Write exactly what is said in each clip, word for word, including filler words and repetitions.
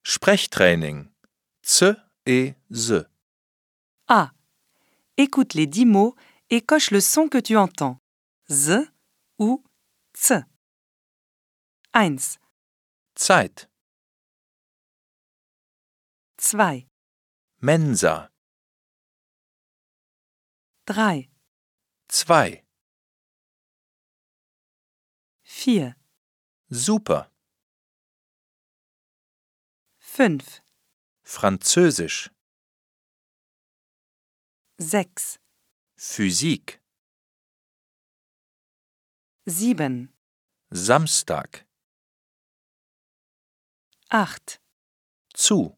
Sprechtraining. C et Z. A. Écoute les dix mots et coche le son que tu entends. Z ou Z. eins, Zeit. zwei, Mensa. drei, Zwei. vier, Super. fünf, Französisch. sechs, Physik. sieben, Samstag. acht, Zu.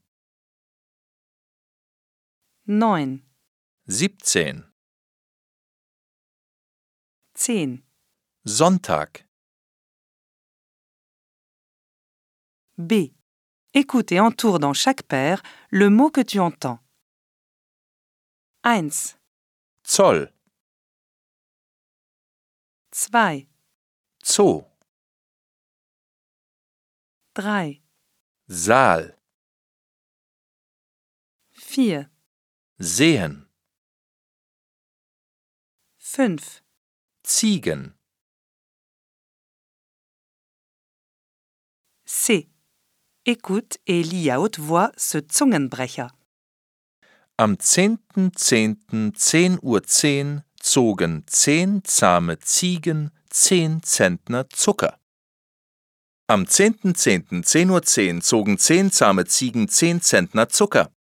neun, Siebzehn. zehn. Sonntag. B. Écoute et entoure dans chaque paire le mot que tu entends. eins, Zoll. zwei, Zoo. drei, Saal. vier, Sehen. fünf, Ziegen. C. Écoute et lis à haute voix ce Zungenbrecher. Am zehnten zehnten zehn Uhr zehn zogen zehn zahme Ziegen zehn Zentner Zucker. Am zehnten zehnten zehn Uhr zehn zogen zehn zahme Ziegen zehn Zentner Zucker.